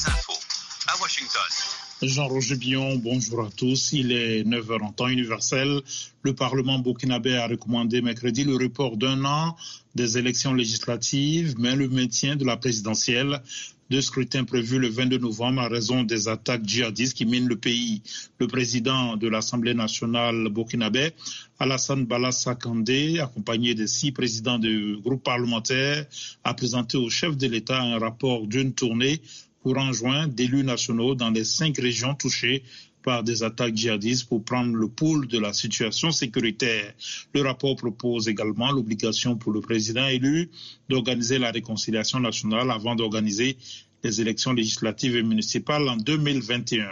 infos à Washington. Jean-Roger Billon, bonjour à tous. Il est 9h en temps universel. Le Parlement burkinabé a recommandé mercredi le report d'un an des élections législatives, mais le maintien de la présidentielle. Deux scrutins prévus le 22 novembre à raison des attaques djihadistes qui minent le pays. Le président de l'Assemblée nationale burkinabé, Alassane Balassah Kandé, accompagné des 6 présidents de groupes parlementaires, a présenté au chef de l'État un rapport d'une tournée courant juin d'élus nationaux dans les 5 régions touchées par des attaques djihadistes pour prendre le pouls de la situation sécuritaire. Le rapport propose également l'obligation pour le président élu d'organiser la réconciliation nationale avant d'organiser les élections législatives et municipales en 2021.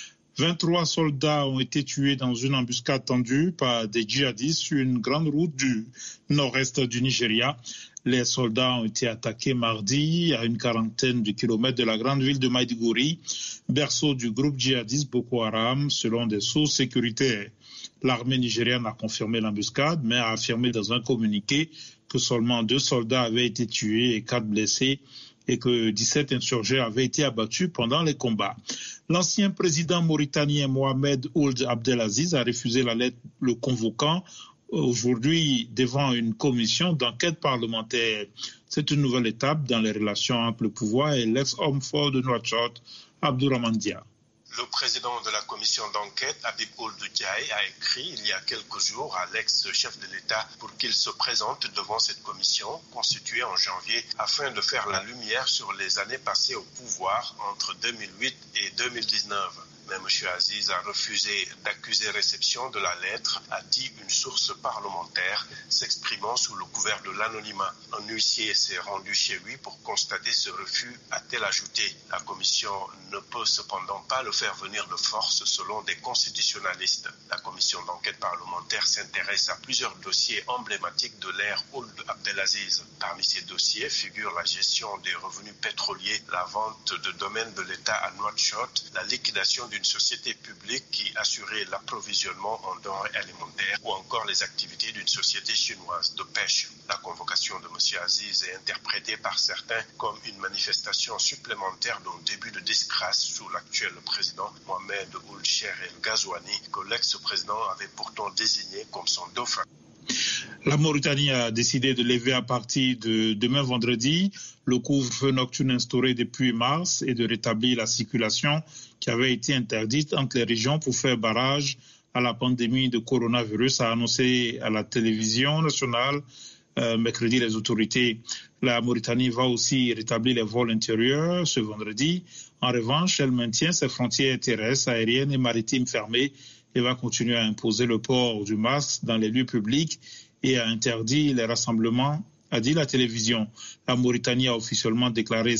23 soldats ont été tués dans une embuscade tendue par des djihadistes sur une grande route du nord-est du Nigeria. Les soldats ont été attaqués mardi à une quarantaine de kilomètres de la grande ville de Maiduguri, berceau du groupe djihadiste Boko Haram, selon des sources sécuritaires. L'armée nigériane a confirmé l'embuscade, mais a affirmé dans un communiqué que seulement 2 soldats avaient été tués et 4 blessés et que 17 insurgés avaient été abattus pendant les combats. L'ancien président mauritanien Mohamed Ould Abdelaziz a refusé la lettre le convoquant aujourd'hui devant une commission d'enquête parlementaire. C'est une nouvelle étape dans les relations entre le pouvoir et l'ex-homme fort de Nouakchott, Abdourahmane Dia. Le président de la commission d'enquête, Habib Ould Diaye, a écrit il y a quelques jours à l'ex-chef de l'État pour qu'il se présente devant cette commission constituée en janvier afin de faire la lumière sur les années passées au pouvoir entre 2008 et 2019. Mais M. Aziz a refusé d'accuser réception de la lettre, a dit une source parlementaire s'exprimant sous le couvert de l'anonymat. Un huissier s'est rendu chez lui pour constater ce refus, a-t-elle ajouté. La commission ne peut cependant pas le faire venir de force selon des constitutionnalistes. La commission d'enquête parlementaire s'intéresse à plusieurs dossiers emblématiques de l'ère Ould Abdelaziz. Parmi ces dossiers figurent la gestion des revenus pétroliers, la vente de domaines de l'État à Nouakchott, la liquidation d'une société publique qui assurait l'approvisionnement en denrées alimentaires ou encore les activités d'une société chinoise de pêche. La convocation de M. Aziz est interprétée par certains comme une manifestation supplémentaire d'un début de disgrâce sous l'actuel président Mohamed Ould Cheikh El Ghazouani que l'ex-président avait pourtant désigné comme son dauphin. La Mauritanie a décidé de lever à partir de demain vendredi le couvre-feu nocturne instauré depuis mars et de rétablir la circulation qui avait été interdite entre les régions pour faire barrage à la pandémie de coronavirus, a annoncé à la télévision nationale mercredi les autorités. La Mauritanie va aussi rétablir les vols intérieurs ce vendredi. En revanche, elle maintient ses frontières terrestres, aériennes et maritimes fermées et va continuer à imposer le port du masque dans les lieux publics et à interdire les rassemblements, a dit la télévision. La Mauritanie a officiellement déclaré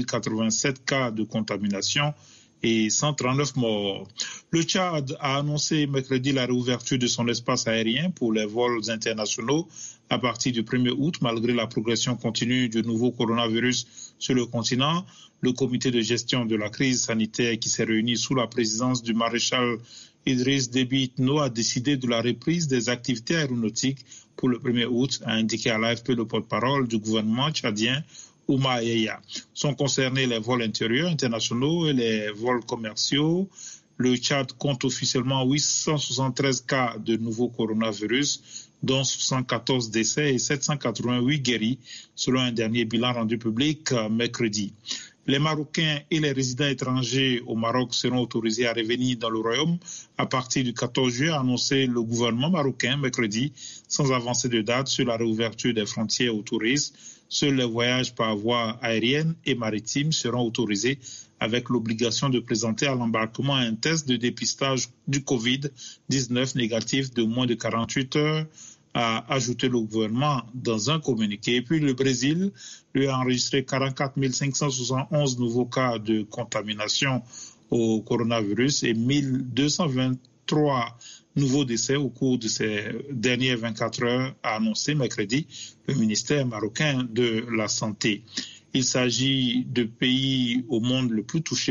5087 cas de contamination et 139 morts. Le Tchad a annoncé mercredi la réouverture de son espace aérien pour les vols internationaux à partir du 1er août, malgré la progression continue du nouveau coronavirus sur le continent. Le comité de gestion de la crise sanitaire qui s'est réuni sous la présidence du maréchal Idriss Déby Itno a décidé de la reprise des activités aéronautiques pour le 1er août, a indiqué à l'AFP le porte-parole du gouvernement tchadien, Ouma Yeya. Sont concernés les vols intérieurs, internationaux et les vols commerciaux. Le Tchad compte officiellement 873 cas de nouveau coronavirus, dont 74 décès et 788 guéris, selon un dernier bilan rendu public mercredi. Les Marocains et les résidents étrangers au Maroc seront autorisés à revenir dans le royaume à partir du 14 juillet, a annoncé le gouvernement marocain mercredi, sans avancer de date sur la réouverture des frontières aux touristes. Seuls les voyages par voie aérienne et maritime seront autorisés avec l'obligation de présenter à l'embarquement un test de dépistage du Covid-19 négatif de moins de 48 heures, a ajouté le gouvernement dans un communiqué. Et puis le Brésil lui a enregistré 44 571 nouveaux cas de contamination au coronavirus et 1223 nouveaux décès au cours de ces dernières 24 heures, a annoncé mercredi le ministère marocain de la Santé. Il s'agit de pays au monde le plus touché